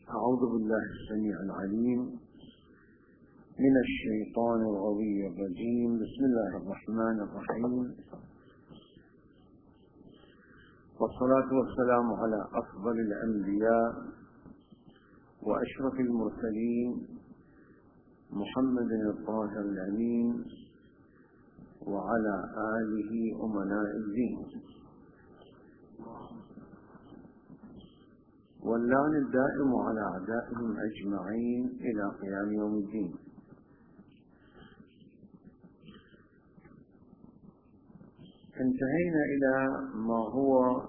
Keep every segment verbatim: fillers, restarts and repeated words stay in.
أعوذ بالله السميع العليم من الشيطان الغوي الرجيم. بسم الله الرحمن الرحيم، والصلاة والسلام على أفضل الأنبياء وأشرف المرسلين محمد الطاهر الأمين وعلى آله أمناء الدين، واللعن الدائم على أعدائهم أجمعين إلى قيام يوم الدين. انتهينا إلى ما هو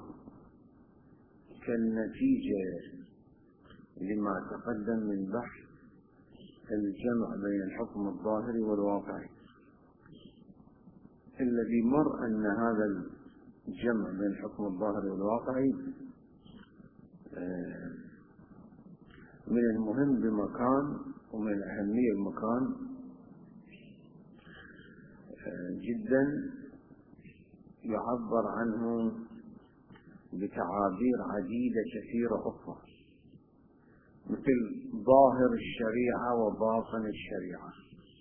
كالنتيجة لما تقدم من بحث الجمع بين الحكم الظاهري والواقعي، الذي مر أن هذا الجمع بين الحكم الظاهري والواقعي من المهم بمكان ومن الأهمية بمكان جدا، يعبر عنه بتعابير عديدة كثيرة أخرى، مثل ظاهر الشريعة وباطن الشريعة.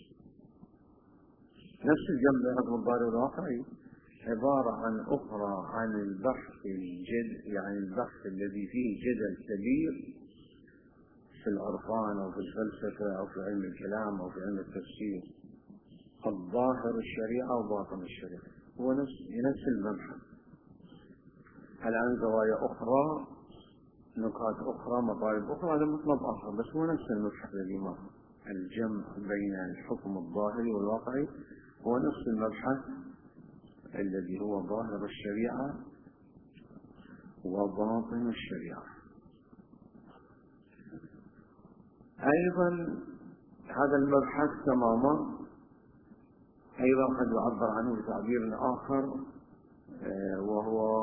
نفس الجمع بين الحكم الظاهري والواقعي عبارة عن أخرى عن البحث الجد يعني البحث الذي فيه جدل كبير في العرفان أو في الفلسفة أو في علم الكلام أو في علم التفسير، الظاهر الشريعة وباطن الشريعة هو نفس نفس المبحث. الآن زوايا أخرى، نقاط أخرى، مطالب أخرى، هذا مطلب آخر، بس هو نفس المبحث الذي مر. الجمع بين الحكم الظاهري والواقعي هو نفس المبحث الذي هو ظاهر الشريعة وباطن الشريعة. أيضا هذا المبحث تماما أيضا قد يعبر عنه بتعبير آخر، وهو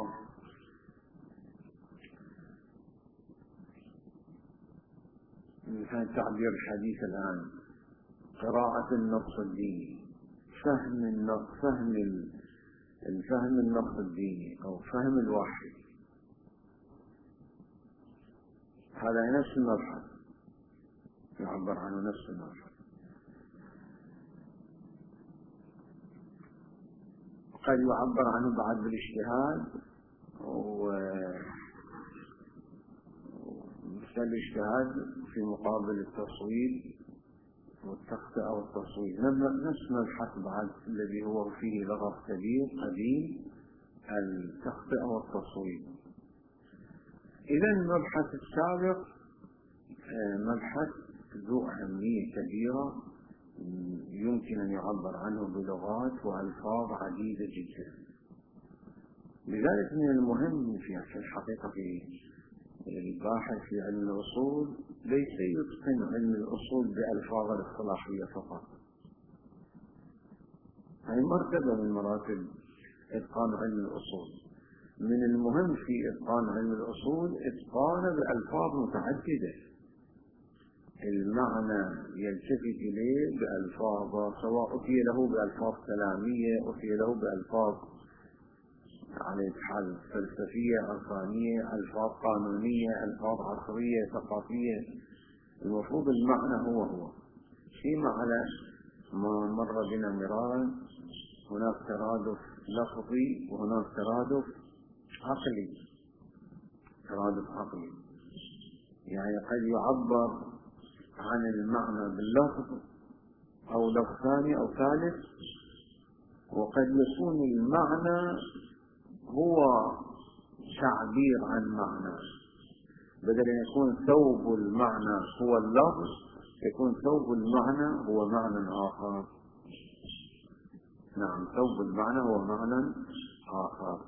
مثل تعبير الحديث الآن قراءة النص الديني، فهم النص، فهم الفهم النص الديني أو فهم الوحي. هذا نفس المبحث يعبر عنه نفس المبحث. قد يعبر عنه بعد بالاجتهاد، ومثل الاجتهاد في مقابل التصويب والتخطئة والتصويب، نفس مبحث بعد الذي هو فيه لغط كبير قديم، التخطئة والتصويب. إذا المبحث السابق مبحث ذو أهمية كبيرة، يمكن أن يعبر عنه بلغات وألفاظ عديدة جدا. لذلك من المهم في الحقيقة في الباحث في علم الأصول ليس يتقن علم الأصول بألفاظ الاصطلاحية فقط، هذه مرتبة من مراتب إتقان علم الأصول. من المهم في إتقان علم الأصول إتقانه بألفاظ متعددة، المعنى يلتفت إليه بألفاظ، سواء أتي له بألفاظ كلامية، أتي له بألفاظ على الحال فلسفية عرفانية، ألفاظ قانونية، ألفاظ عصرية ثقافية. المفروض المعنى هو هو. فيما على ما مر بنا مرارا هناك ترادف لفظي وهناك ترادف عقلي. ترادف عقلي يعني قد يعبر عن المعنى باللفظ أو لفظ ثاني أو ثالث، وقد يكون المعنى هو تعبير عن معنى، بدل أن يكون ثوب المعنى هو اللفظ يكون ثوب المعنى هو معنى آخر. نعم، ثوب المعنى هو معنى آخر.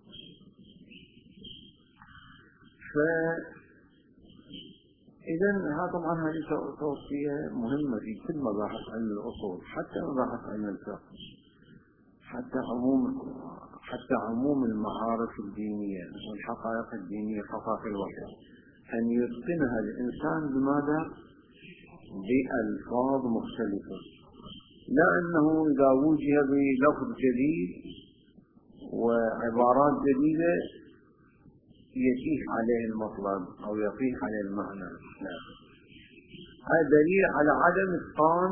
فإذا هذا طبعا هذه توصية مهمة في كل مباحث علم الأصول، حتى مباحث علم الفقه، حتى عموم حتى عموم المعارف الدينية والحقائق الدينية، حقائق الوحي، أن يتقنها الإنسان بماذا؟ بألفاظ مختلفة، لا أنه إذا وجه بلفظ جديد وعبارات جديدة يتيح عليه المطلب أو يطيح عليه المعنى، لا. هذا دليل على عدم إتقان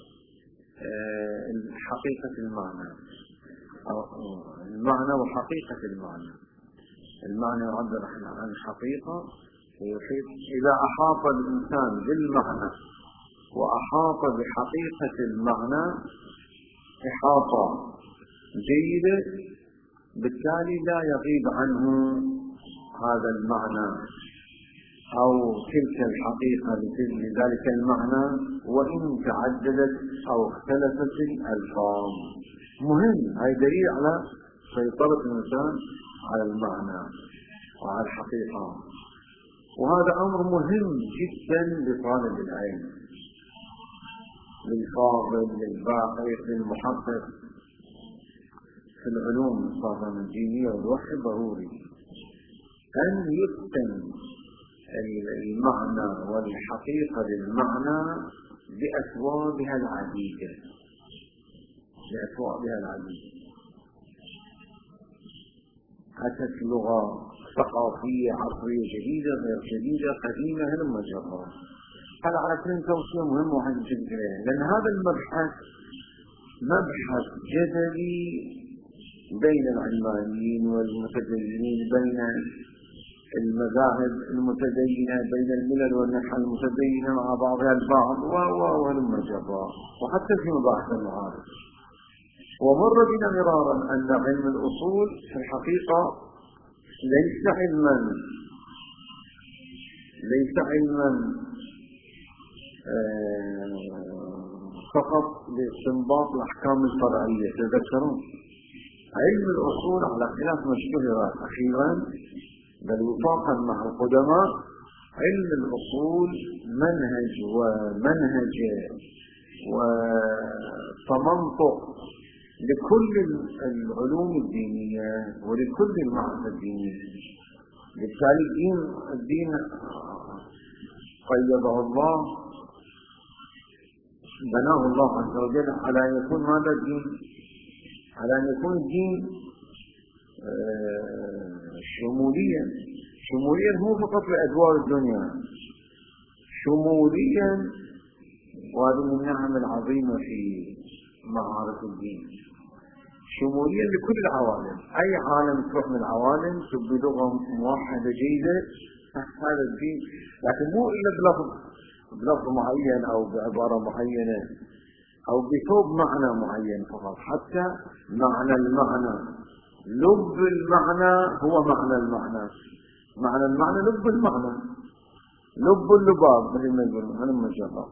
حقيقة المعنى أو المعنى وحقيقة المعنى. المعنى يعبر عن حقيقة ويحيط. إذا أحاط الإنسان بالمعنى وأحاط بحقيقة المعنى إحاطة جيدة، بالتالي لا يغيب عنه هذا المعنى أو تلك الحقيقة لذلك المعنى وإن تعددت أو اختلفت الألفاظ. مهم، هذا دليل على سيطرة الإنسان على المعنى وعلى الحقيقة، وهذا أمر مهم جدا لطالب العلم، للفاضل، للباحث، للمحقق في العلوم الصافة الدينية والوحي. ضروري أن يتقن المعنى والحقيقة للمعنى بأثوابها العديدة، بأثوابها العديدة. أتت لغة ثقافية عصرية جديدة غير جديدة قديمة هلما جرى. هذا على كل توصية مهمة واحد يجب إليها، لأن هذا المبحث مبحث جدلي بين العلمانيين والمتدينين، بين المذاهب المتدينة، بين الملل والنحو المتدينة مع بعضها البعض وهلما جرى، وحتى في مباحث المعارف. ومر بنا مرارا أن علم الأصول في الحقيقة ليس علما ليس علما فقط لاستنباط الأحكام الفرعية. تذكرون علم الأصول على خلاف ما اشتهر أخيرا بل وفاقا مع القدماء، علم الأصول منهج ومنهج وتمنطق لكل العلوم الدينية ولكل المعرفة الدينية. بالتالي الدين الدين قيده الله، بناه الله عز وجل على أن يكون ماذا الدين؟ على أن يكون الدين شموليا. شموليا مو فقط لأدوار الدنيا، شموليا، وهذه من النعم العظيمة في معارف الدين، شموليا لكل العوالم. أي عالم تروح من العوالم تبدو لغة موحدة جيدة هذا الدين، لكن مو إلا بلفظ بلفظ معين أو بعبارة معينة أو بثوب معنى معين فقط، حتى معنى المعنى، لب المعنى هو معنى المعنى، معنى المعنى لب المعنى، لب اللباب مثل ما يقولون هذا المجرد.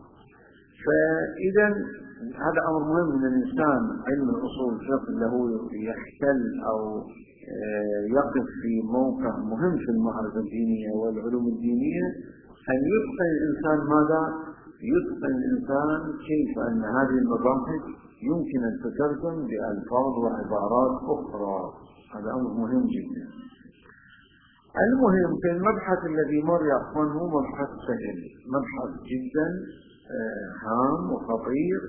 فإذا هذا أمر مهم من الإنسان. علم الأصول الفقه له يحتل أو يقف في موقع مهم في المعرفة الدينية والعلوم الدينية، أن يتقن الإنسان ماذا؟ يتقن الإنسان كيف أن هذه المباحث يمكن أن تترجم بألفاظ وعبارات أخرى. هذا أمر مهم جدا. المهم في المبحث الذي مر يا أخوان هو مبحث سهل، مبحث جدا هام وخطير،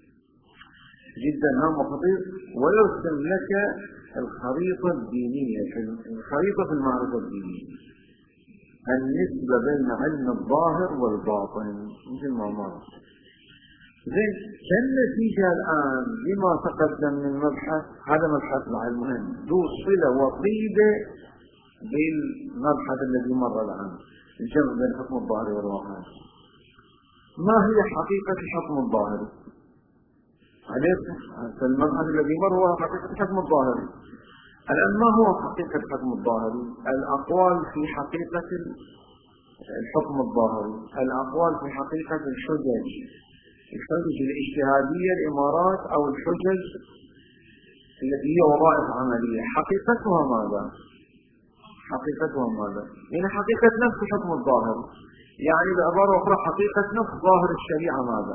جدا هام وخطير، ويرسم لك الخريطة الدينية، الخريطة في المعرفة الدينية، النسبة بين علم الظاهر والباطن مثل ما مر. زين، كالنتيجة الآن لما تقدم من مبحث، هذا مبحث العلم مهم ذو صلة وطيدة بالمبحث الذي مر الآن، الجمع بين حكم الظاهر والواقع. ما هي حقيقة الحكم الظاهري؟ عليك المبحث الذي مر هو حقيقة الحكم الظاهري. الآن ما هو حقيقة الحكم الظاهري؟ الأقوال في حقيقة الحكم الظاهري، الأقوال في حقيقة الحجج، الحجج الاجتهادية، الإمارات أو الحجج التي هي وظائف عملية، حقيقتها ماذا؟ حقيقتها ماذا؟ يعني حقيقة نفس الحكم الظاهري، يعني بعبارة أخرى حقيقة نفس ظاهر الشريعة ماذا؟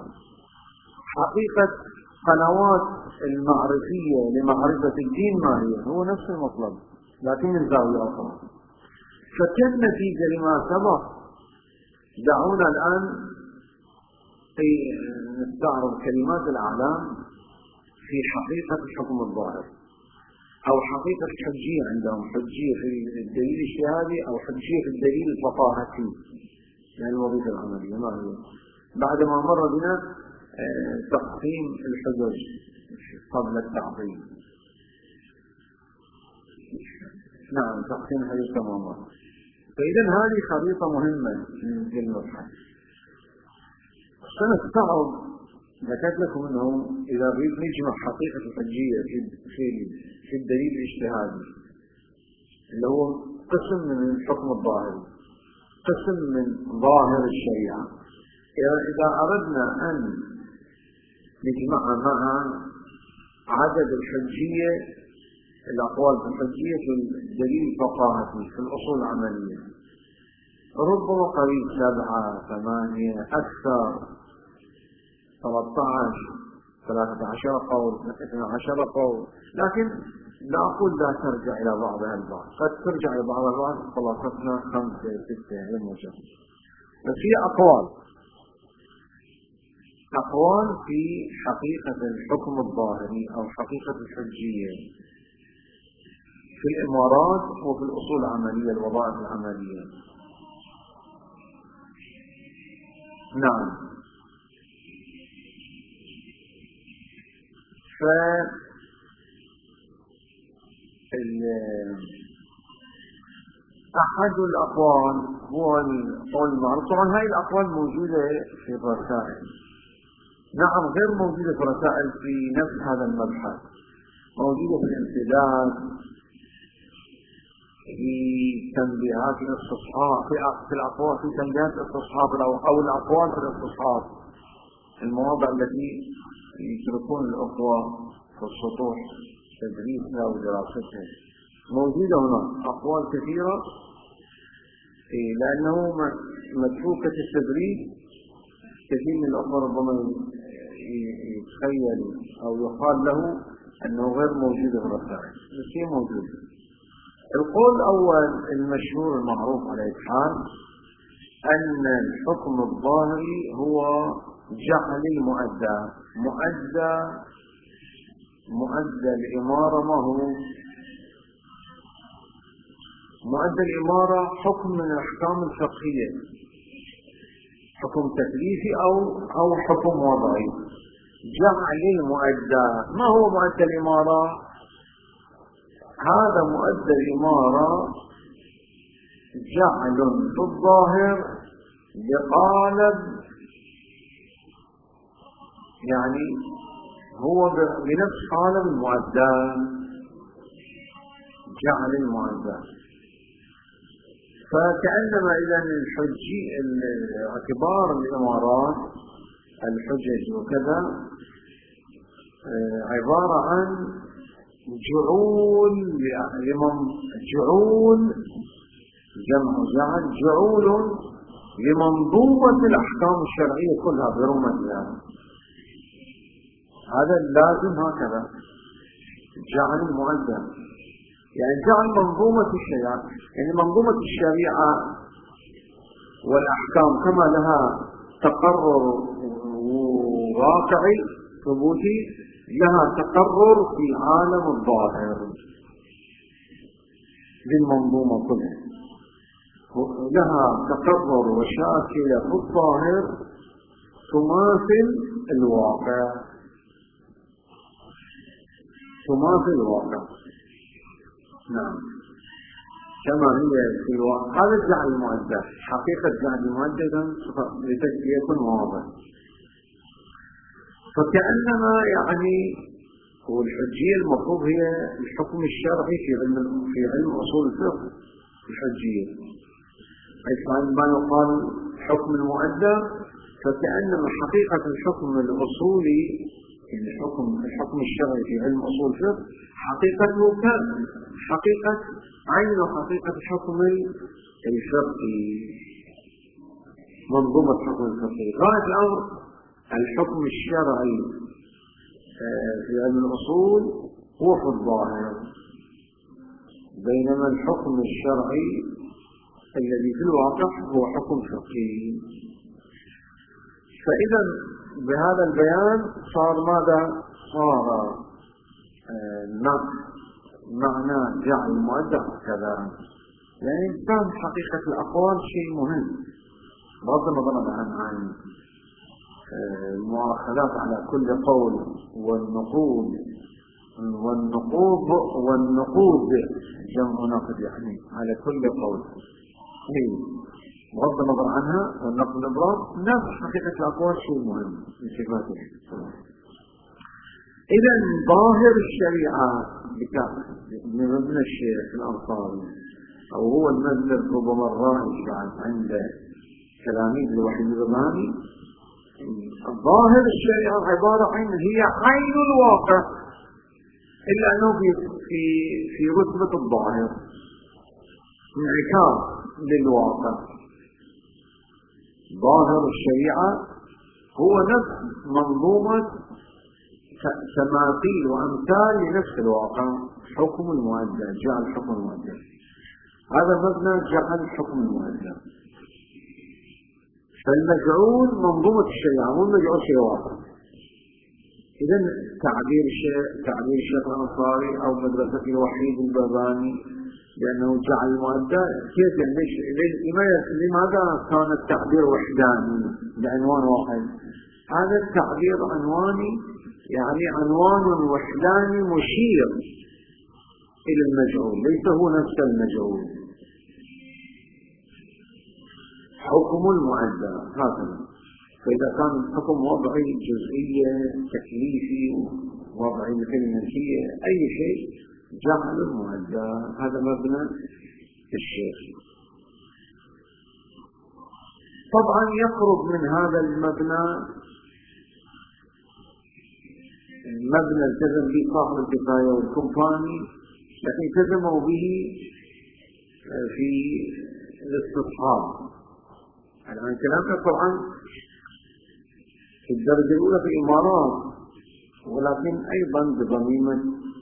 حقيقة قنوات المعرفية لمعرفة الدين ما هي؟ هو نفس المطلب لكن من زاوية أخرى. فكالنتيجة لما سبق، دعونا الآن نستعرض كلمات الأعلام في حقيقة الحكم الظاهر. أو حقيقة الحجية عندهم، حجية في الدليل الاجتهادي أو حجية في الدليل الفقاهتي، يعني الوظيفة العملية ما هي. بعدما مر بنا تقسيم الحجج قبل التعظيم. نعم، تقسيم الحجج تماما. فإذا هذه خريطة مهمة في المبحث. سنستعرض ذكرت لكم أنه إذا نجمع حقيقة الحجية في في في الدليل الاجتهادي اللي هو قسم من الحكم الظاهري، قسم من ظاهر الشريعة، إذا أردنا أن نجمع مع عدد الحجية، الأقوال في الحجية في الدليل الفقاهتي في الأصول العملية، ربما قريب سبعة ثمانية أكثر ثلاثة عشر ثلاثة عشر قول اثني عشر قول، لكن لا أقول لا ترجع إلى بعضها البعض، قد ترجع إلى بعضها البعض خلاصتنا خمسة ستة الموجة. بس هي أقوال أقوال في حقيقة الحكم الظاهري أو حقيقة الحجية في الإمارات وفي الأصول العملية الوظائف العملية. نعم. ف أحد الأقوال هو القول المعروف. طبعا هذه الأقوال موجودة في الرسائل، نعم غير موجودة في الرسائل في نفس هذا المبحث، موجودة في الامتداد، في تنبيهات الاستصحاب، في الأقوال في تنبيهات الاستصحاب أو الأقوال في الاستصحاب، المواضع التي يتركون الأخوة في السطوح تدريسها ودراستها، موجودة هنا أقوال كثيرة، لأنه متروكة التدريس كثير من الأخوة ربما يتخيل أو يقال له أنه غير موجود في الرسائل، بس هي موجودة. القول الأول المشهور المعروف على الحال أن الحكم الظاهري هو جعل المؤدى مؤدى مؤدى الإمارة. ما هو مؤدى الإمارة؟ حكم من الأحكام الفقهية، حكم تكليفي أو أو حكم وضعي. جعل المؤدى. ما هو مؤدى الإمارة؟ هذا مؤدى الإمارة جعل في الظاهر بقالب، يعني هو بنفس قالب المؤدى، جعل المؤدى. فكأنما إذا الحجي اعتبار الإمارات الحجج وكذا عبارة عن جعول لمن جعول جمع جعل جعول لمنظومة الأحكام الشرعية كلها برمتها. هذا اللازم هكذا جعل المؤدى، يعني جعل منظومة الشريعة، يعني منظومة الشريعة والأحكام كما لها تقرر واقعي ثبوتي، لها تقرر في عالم الظاهر للمنظومة كلها، لها تقرر وشاكلة في الظاهر تماثل الواقع، تماثل الواقع. نعم، كما هي في الواقع. هذا جعل المؤدى، حقيقة جعل المؤدى لتكون واضح. فكأنما يعني هو الحجية المفروض هي الحكم الشرعي في علم في علم أصول الفقه. الحجية حيث ما يقال حكم المؤدى، فكأنما حقيقة الحكم الأصولي يعني الحكم الحكم الشرعي في علم أصول الفقه حقيقته حقيقة عين حقيقة الحكم الفقهي، منظومة الحكم الفقهي. غاية الأمر الحكم الشرعي في علم الأصول هو في الظاهر، بينما الحكم الشرعي الذي في الواقع هو حكم فقهي. فإذا بهذا البيان صار ماذا؟ صار نقل معنى جعل المؤدى كذا، يعني إنسان حقيقة الأقوال شيء مهم بغض النظر عن عن المؤاخذات على كل قول والنقود والنقوض والنقود جمع نقد يعني على كل قول بغض النظر عنها والنقد الإبراز نفس حقيقة الأقوال شيء مهم من صفاته. إذا ظاهر الشريعة من الشيخ الأنصاري أو هو المذهب ربما الرائج عند تلاميذ الوحيد الرباني، ظاهر الشريعة عبارة عن هي عين الواقع إلا أنه في في في رتبة الظاهر انعكاس للواقع. ظاهر الشريعة هو نفس منظومة تماثيل وأمثال لنفس الواقع، حكم المؤدى جعل حكم المؤدى، هذا مبنى جعل حكم المؤدى. فالمجعول منظومة الشريعة مو المجعول شيء واقع. إذن تعبير الشيخ تعبير الشيخ الأنصاري أو مدرسة الوحيد الباباني لأنه جعل المؤدى كيف لماذا كان التعبير وحداني بعنوان واحد؟ هذا التعبير عنواني يعني عنوان وحداني مشير إلى المجعول، ليس هو نفس المجعول. حكم المؤدى هكذا. فإذا كان الحكم وضعي جزئية تكليفي وضعي كلماتية أي شيء جعل المؤدى، هذا مبنى الشيخ. طبعا يقرب من هذا المبنى المبنى التزم به صاحب الكفاية والكومباني، لكن التزموا به في الاستصحاب. الآن كلامنا طبعا في الدرجة الأولى في الإمارات، ولكن أيضا بضميمة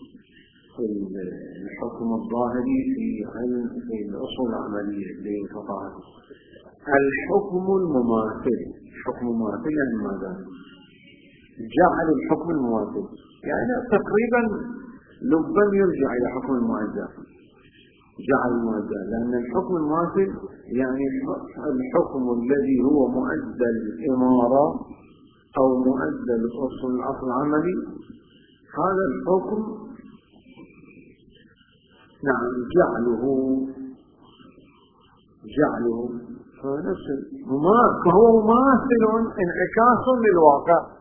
الحكم الظاهري في علم في الأصول العملية للفقهاء. الحكم المماثل، الحكم المماثل يعني ماذا؟ جعل الحكم المماثل يعني تقريبا لبا يرجع إلى حكم المؤدى، جعل المؤدى، لأن الحكم المماثل يعني الحكم الذي هو مؤدى الإمارة أو مؤدى الأصل العقل العملي، هذا الحكم نعم جعله جعله فنفس فهو مماثل انعكاس للواقع.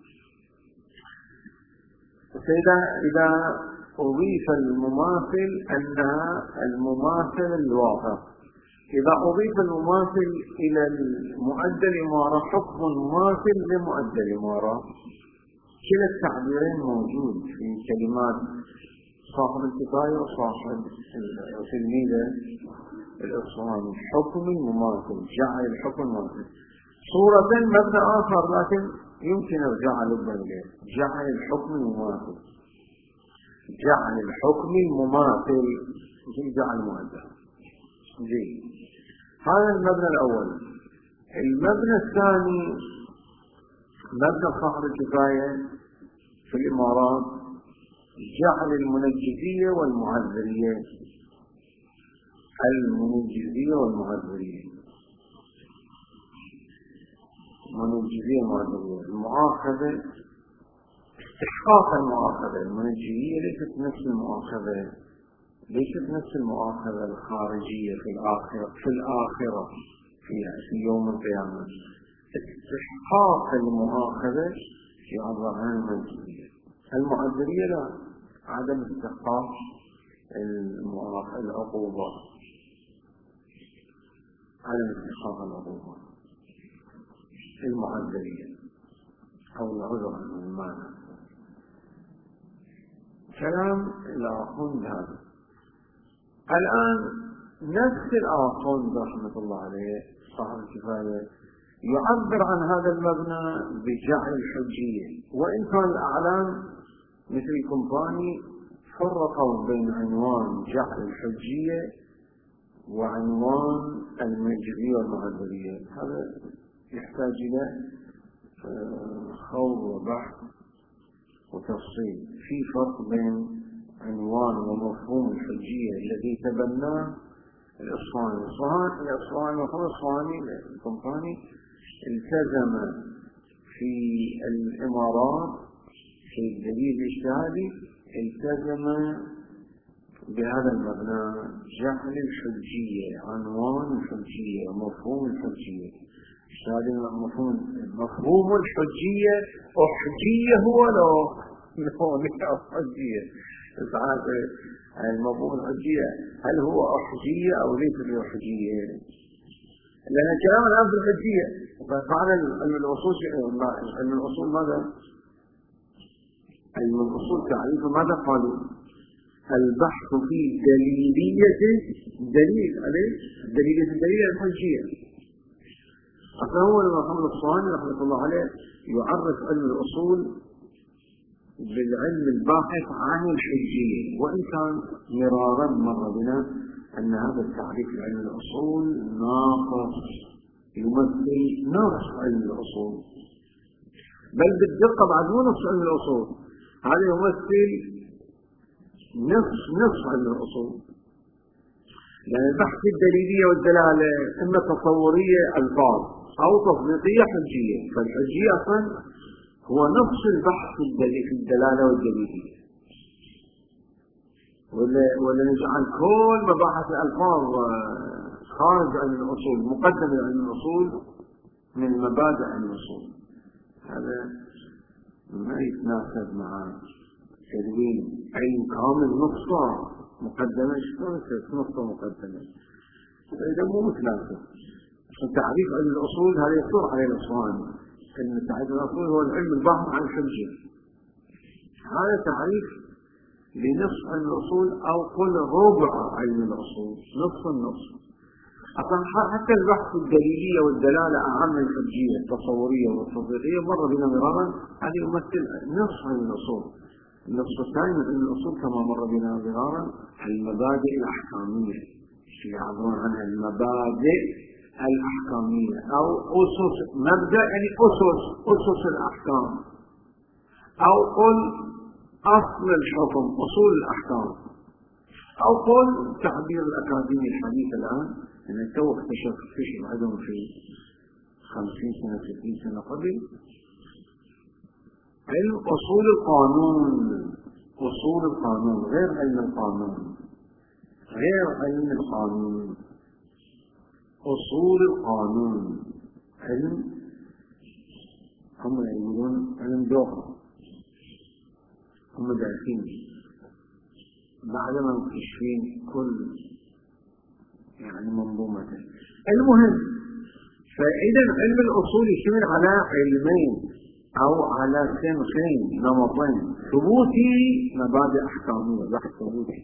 فإذا إذا أضيف المماثل أنها المماثل للواقع، إذا أضيف المماثل إلى المؤدى الإمارة حكم مماثل لمؤدى الإمارة. كلا التعبيرين موجود في كلمات صاحب الكفاية وصاحب تلميذه الإصفهاني، حكم المماثل جعل الحكم المماثل صورة مبنى آخر، لكن يمكن ارجع لبا إليه. جعل الحكم المماثل، جعل الحكم المماثل جعل المؤدى. جيد، هذا المبنى الأول. المبنى الثاني مبنى صاحب الكفاية في الإمارات، جعل المنجزية والمعذرية. المنجزية والمعذرية، المنجزية والمعذرية، المؤاخذة استحقاق المؤاخذة. المنجزية ليست نفس المؤاخذة، ليست نفس المؤاخذة الخارجية في الآخرة في الآخرة في في يوم القيامة. استحقاق المؤاخذة في أضرار المنجزية. المعذرية لا، عدم استحقاق المؤاخذة العقوبة، عدم استحقاق العقوبة. المعذرية أو العذر عن المعنى. كلام الآخوند هذا. الآن نفس الآخوند رحمة الله عليه صاحب الكفاية يعبر عن هذا المبنى بجعل الحجية، وإن كان الأعلام مثل الكومباني فرقوا بين عنوان جعل الحجية وعنوان المنجزية والمعذرية. هذا يحتاج إلى خوض وبحث وتفصيل. في فرق بين عنوان ومفهوم الحجية الذي تبناه الإصفهاني. الإصفهاني محمد الإصفهاني القمطاني التزم في الإمارات في الدليل الاجتهادي، التزم بهذا المبنى، جعل الحجية عنوان الحجية ومفهوم الحجية. هذا مفهوم مفهوم الحجية أحجية هو لو لو حجية المفهوم الحجية هل هو أحجية أو ليس بأحجية؟ لأن الكلام الآن في الحجية. فعلا علم الأصول علم الأصول ماذا؟ علم الأصول تعريفه ماذا قالوا؟ البحث في دليلية دليل عليه دليلية الدليل الحجية. أصلا هو محمد الصهاني رحمة الله عليه يعرف علم الأصول بالعلم الباحث عن الحجية، وإن كان مرارا مر بنا أن هذا التعريف لعلم الأصول ناقص، يمثل نقص علم الأصول، بل بالدقة بعد مو نصف علم الأصول، هذا يمثل نصف نصف علم الأصول. لأن البحث الدليلية والدلالة إما تصورية ألفاظ أو تطبيقية حجية، فالحجية أصلا هو نصف البحث في الدلالة والدليلية. ولا نجعل كل مباحث الألفاظ خارج عن الأصول مقدمة عن الأصول من مبادئ عن الأصول، هذا ما يتناسب مع تدوين علم كامل نصفه مقدمة. شلون نصفه مقدمة؟ فإذا مو متناسب. تعريف علم الأصول هذا يصور عليه الإصفهاني أن تعريف الأصول هو العلم الباحث عن الحجية. هذا تعريف لنصف علم الأصول أو قل ربع علم الأصول، نصف النصف. أصلا حتى البحث الدليلية والدلالة أهم من الحجية التصورية والتطبيقية مر بنا مرارا، هذا يمثل نصف علم الأصول. النصف الثاني من علم الأصول كما مر بنا مرارا المبادئ الأحكامية، يعبرون عنها المبادئ الأحكامية أو أسس. مبدأ يعني أسس أسس الأحكام، أو قل أصل الحكم أصول الأحكام، أو قل تعبير الأكاديمي الحديث الآن أن تو اكتشف اكتشف عدم في خمسين سنة ستين سنة قبل علم أصول القانون. أصول القانون غير علم القانون، غير علم القانون. أصول القانون علم هم يقولون علم دوخة، هم دارسين بعدما مكتشفين كل يعني منظومته. المهم، فإذا علم الأصول يشتمل على علمين أو على سنخين نمطين: ثبوتي مبادئ أحكامية بحث ثبوتي،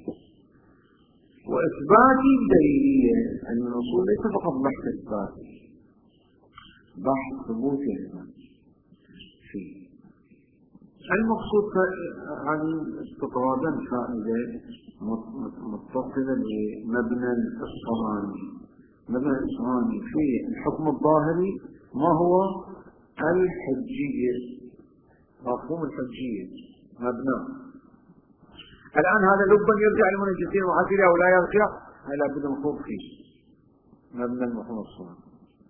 وإثباتي الدليلية. علم الأصول ليس فقط بحث إثباتي، بحث ثبوتي فيه. المقصود يعني استطرادا فائدة متصلة بمبنى الإصفهاني. مبنى الإصفهاني في الحكم الظاهري ما هو الحجية، مفهوم الحجية مبنى. الآن هذا لبا يرجع المنجسين وعسيرها ولا يرجع، لا بد مفهوم فيه مبنى المفهوم الصحيح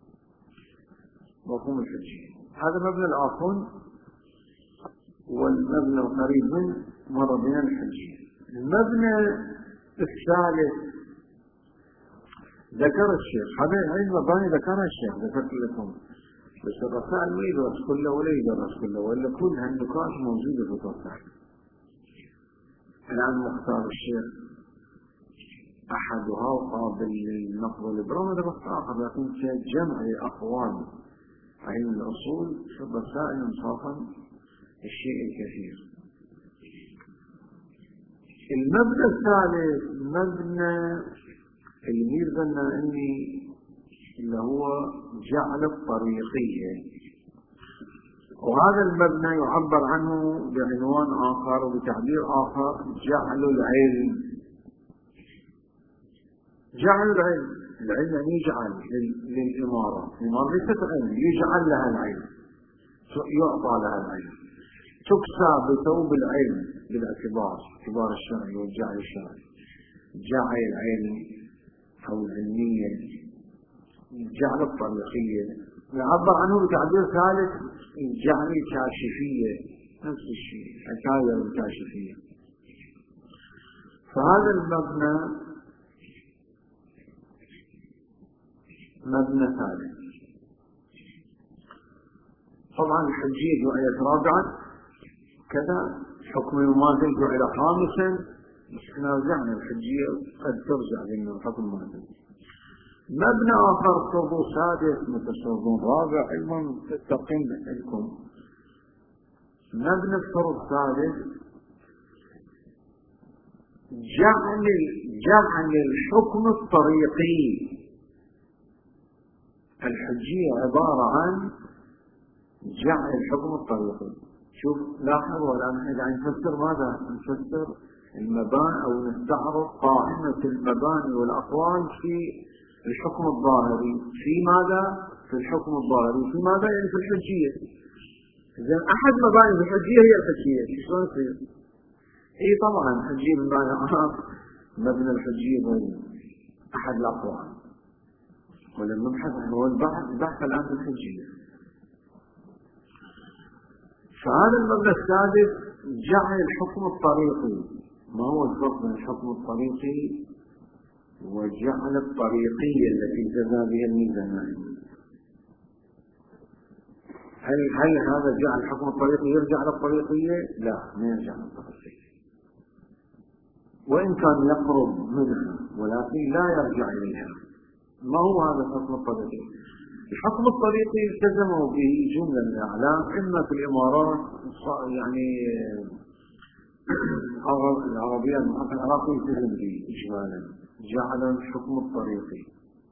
مفهوم الحجية. هذا مبنى الآخر، والمبنى القريب من مر بنا الحجية. المبنى الثالث ذكر الشيخ، هذا علم مباني ذكرها الشيخ ذكرت لكم، بس الرسائل ما يدرس كله ولا يدرس كله، ولا كل هالنقاط موجودة في الرسائل. الآن مختار الشيخ أحدها وقابل للنقض والإبرام، هذا بحث آخر، لكن كجمع أقوال علم الأصول في الرسائل انصافا الشيء الكثير. المبنى الثالث مبنى المير ظن أني اللي هو جعل الطريقية، وهذا المبنى يعبر عنه بعنوان آخر وبتعبير آخر: جعل العلم. جعل العلم، العلم يعني يجعل للإمارة، الإمارة ليست علم، يجعل لها العلم، يعطى لها العلم، تكسى بثوب العلم، بالاعتبار اعتبار الشرعي والجعل الشرعي، جعل العلم أو العلمية، جعل الطريقية، يعبر عنه بتعبير ثالث جعل الكاشفية، نفس الشيء حكاية الكاشفية. فهذا المبنى مبنى ثالث. طبعا الحجية جعلت رابعا، كذا حكم المماثل جعل خامسا، بس احنا رجعنا الحجية قد ترجع لأنه الحكم المماثل. مبنى آخر فرض سادس متصرف رابع، أيضا تقيم لكم. مبنى الفرض الثالث جعل جعل الحكم الطريقي. الحجية عبارة عن جعل الحكم الطريقي. شوف لاحظوا الآن إذا نفسر ماذا؟ نفسر المباني أو نستعرض قائمة المباني والأقوال في الحكم الظاهري. في ماذا؟ في الحكم الظاهري. في ماذا؟ يعني في الحجية. إذا أحد مباني الحجية هي الحجية. شلون يصير؟ إيه طبعا الحجية بمعنى آخر مبنى الحجية هو أحد الأقوال، ولما نبحث هو البحث البحث الآن في الحجية. فهذا المبنى السادس جعل الحكم الطريقي. ما هو الفرق بين الحكم الطريقي وجعل الطريقية التي جزى بها الميزانين؟ هل هل هذا جعل الحكم الطريقي يرجع للطريقية؟ لا، ما يرجع للطريقية، وإن كان يقرب منها ولكن لا يرجع إليها. ما هو هذا الحكم الطريقي؟ الحكم الطريقي التزموا به جملة من الأعلام، إما في الإمارات يعني العربية المحافظة العراقي التزم به إجمالا، جعل الحكم الطريقي.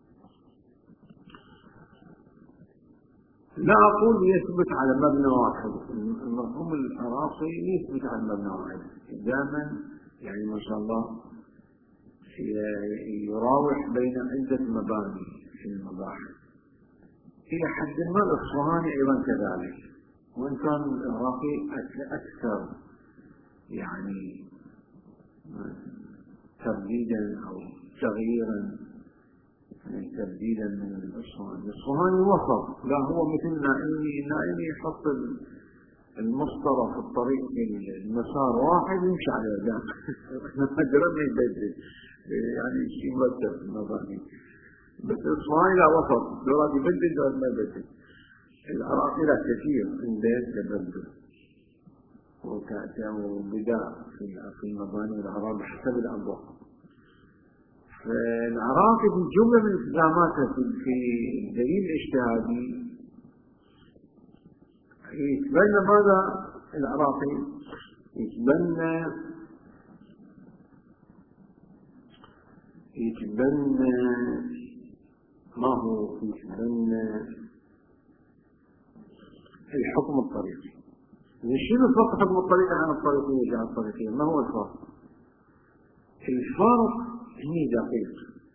لا أقول يثبت على مبنى واحد، المفهوم العراقي يثبت على مبنى واحد دائما، يعني ما شاء الله يراوح بين عدة مباني في المباحث إلى حد ما. الأصفهاني أيضا كذلك، وإن كان العراقي أكثر يعني ترديدا أو تغييرا، يعني ترديدا من الأصفهاني. الأصفهاني وسط، لا هو مثل نائمي، نائمي يحط المسطرة في الطريق المسار واحد يمشي على يدان ما يبدل، يعني شيء مرتب في المباني. بس الأصفهاني لا وسط، دورات يبدل دورات ما يبدل. العراقي لا كثير عنده تبدل وبداء في المباني والأعراب حسب الأنظار. فالعراقي في جملة من التزاماته في الدليل الاجتهادي يتبنى ماذا؟ العراقي يتبنى يتبنى ما هو يتبنى الحكم الطريقي. شنو الفرق الحكم الطريقي عن الطريقية عن الطريقية؟ ما هو الفرق؟ الفرق هي دقيق،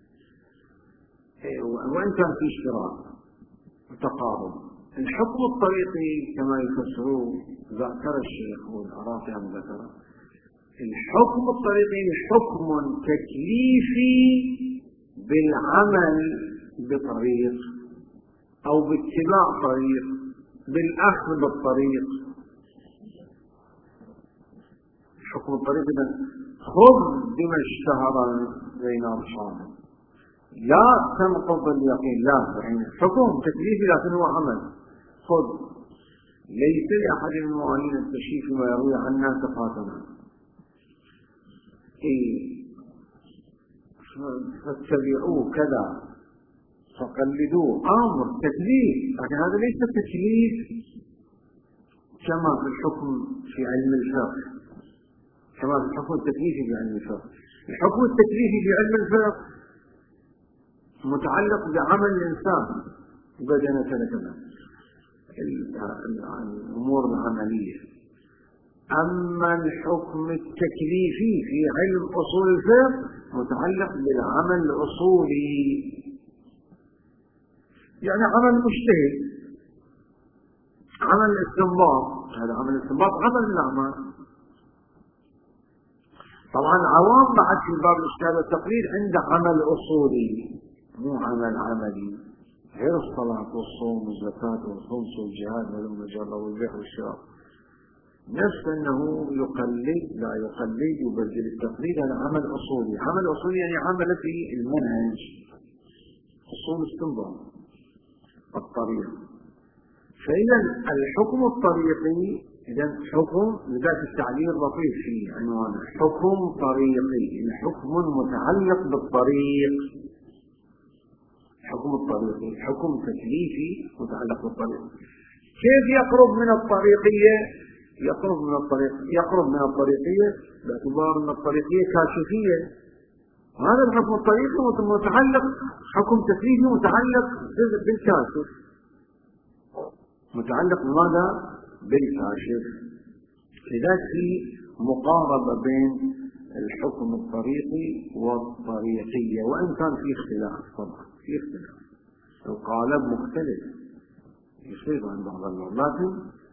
وإن كان في اشتراك وتقارب. الحكم الطريقي كما يفسروه ذكر الشيخ والعراقي عن ذكره، الحكم الطريقي حكم تكليفي بالعمل بطريق أو باتباع طريق، بالأخذ بالطريق. حكم الطريق إذن خذ بما اشتهر بين أصحابه، لا تنقض اليقين، لا، يعني حكم تكليفي لكن هو عمل. خذ، ليس لأحد من المؤمنين التشريف فيما يروي عنا ثقاتنا، إيه فاتبعوه كذا فقلدوه، أمر تكليف، لكن هذا ليس تكليف كما في الحكم في علم الفقه، كما في الحكم التكليفي في علم الفقه. الحكم التكليفي في علم الفقه متعلق بعمل الإنسان بدنا كذا كذا الأمور العملية. أما الحكم التكليفي في علم أصول الفقه متعلق بالعمل الأصولي، يعني عمل مجتهد، عمل الاستنباط، هذا عمل الاستنباط عمل من الأعمال. طبعا عوام بعد في باب الإشكال والتقليد عنده عمل أصولي مو عمل عملي، غير الصلاة والصوم والزكاة والخمس والجهاد والمجرة والبيع والشراء. نفس أنه يقلد لا يقلد يبدل التقليد، هذا عمل أصولي. عمل أصولي يعني عمل في المنهج، أصول استنباط الطريق. فإذا الحكم الطريقي إذا حكم لذات التعليل لطيف في عنوانه حكم طريقي، الحكم متعلق بالطريق. حكم الطريقي حكم تكليفي متعلق بالطريق. كيف يقرب من الطريقية؟ يقرب من الطريق يقرب من الطريقية باعتبار أن الطريقية كاشفية. هذا الحكم الطريقي متعلق، حكم تكليفي متعلق بالكاشف، متعلق بماذا؟ بالكاشف. لذلك في مقاربة بين الحكم الطريقي والطريقية، وإن كان في اختلاف طبعا، في اختلاف القالب مختلف يصير عند بعض الناس، لكن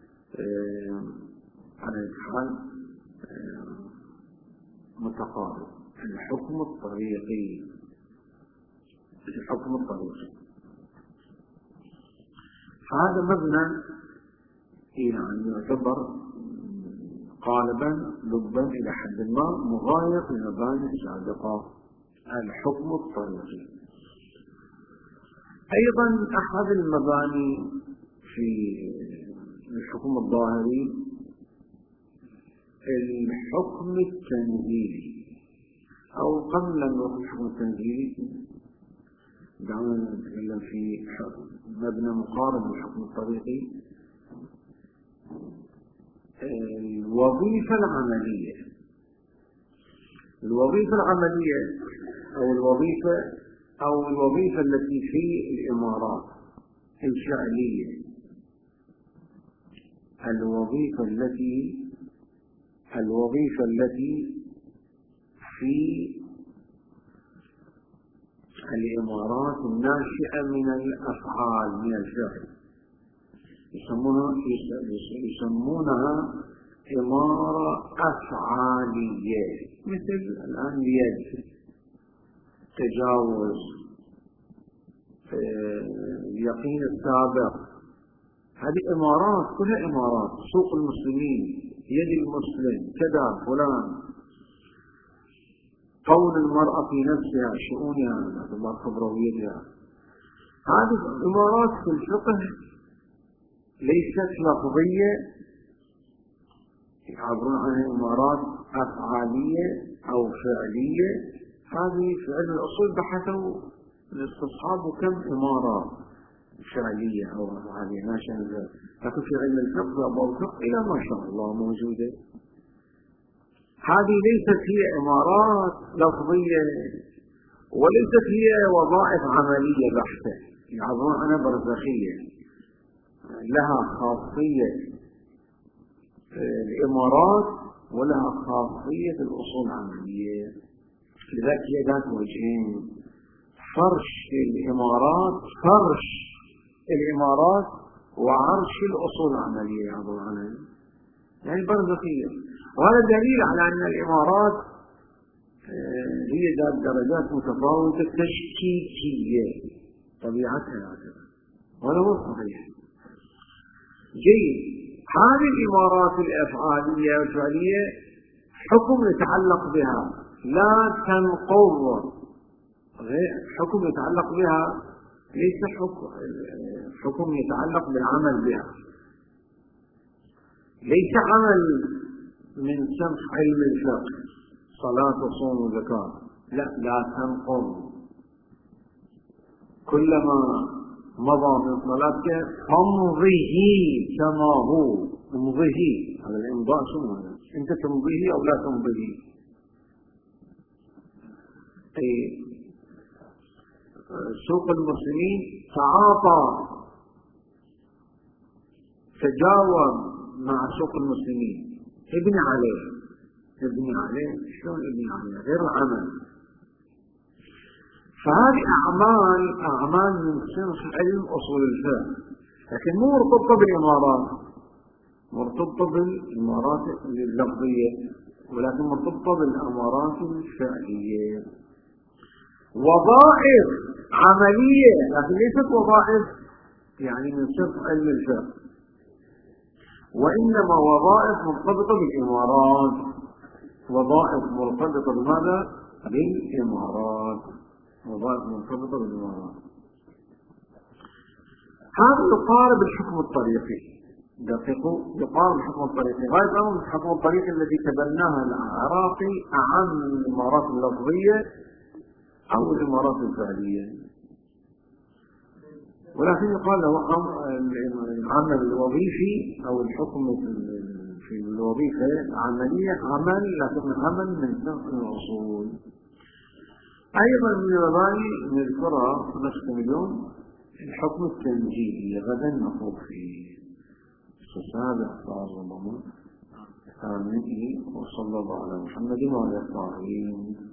على الحال متقارب. الحكم الطريقي الحكم الطريقي هذا مبنى يعني يعتبر قالبا لبا إلى حد ما مغاير للمباني السابقة. الحكم الطريقي أيضا أحد المباني في الحكم الظاهري الحكم التنزيلي، أو قبل أن نروح الحكم التنزيلي دعونا نتكلم في مبنى مقارب للحكم الطريقي. الوظيفة العملية الوظيفة العملية أو الوظيفة أو الوظيفة التي في الإمارات الفعلية، الوظيفة التي الوظيفة التي في الإمارات الناشئة من الأفعال من الفعل يسمونها يسمونها إمارة أفعالية، مثل الآن اليد، تجاوز، اليقين السابق. هذه إمارات كلها إمارات. سوق المسلمين، يد المسلم، كذا فلان، قول المرأة في نفسها، شؤونها باعتبار خبرويتها. هذه الإمارات في الفقه ليست لفظية، يعبرون عنها إمارات أفعالية أو فعلية. هذه في علم الأصول بحثوا الاستصحاب كم إمارة فعلية أو أفعالية ما شاء الله، لكن في علم الفقه أبواب الفقه إلى ما شاء الله موجودة. هذه ليست هي إمارات لفظية وليست هي وظائف عملية بحتة، يعبرون عنها برزخية، لها خاصية الإمارات ولها خاصية الأصول العملية. لذلك هي ذات وجهين: فرش الإمارات فرش الإمارات وعرش الأصول العملية يعبر عنها، يعني برزخية. وهذا دليل على أن الإمارات هي ذات درجات متفاوتة تشكيكية طبيعتها هكذا، وهذا هو صحيح. جيد. هذه الإمارات الأفعالية والفعلية حكم يتعلق بها لا تنقض، حكم يتعلق بها ليس حكم يتعلق بالعمل بها، ليس عمل من سمح علم الفقه صلاة وصوم وزكاة، لا لا تنقض. كلما مضى من صلاتك فامضه كما هو. امضه، هذا الامضاء شنو هذا؟ انت تمضيه او لا تمضيه؟ سوق المسلمين تعاطى تجاوب مع سوق المسلمين، ابني عليه ابني عليه شلون ابني عليه؟ غير العمل. فهذه أعمال أعمال من صنف علم أصول الفقه، لكن مو مرتبطة بالإمارات، مرتبطة بالإمارات اللفظية ولكن مرتبطة بالأمارات الفعلية. وظائف عملية لكن ليست وظائف يعني من صرف علم الفقه، وإنما وظائف مرتبطة بالإمارات، وظائف مرتبطة بماذا؟ بالإمارات، وظائف مرتبطة بالإمارات. هذا يقارب الحكم الطريقي، دقيقوا، يقارب الحكم الطريقي. غاية الأمر الحكم الطريقي الذي تبناه العراقي أعم من الإمارات اللفظية أو الإمارات الفعلية، ولكن يقال له العمل الوظيفي أو الحكم في الوظيفة العملية عمل، لكن عمل من نفس الأصول. أيضا من المباني نذكرها نختم اليوم الحكم التنزيلي، غدا نخوض فيه السابع صار رمضان ثامنه، وصلى الله على محمد وعلى آله.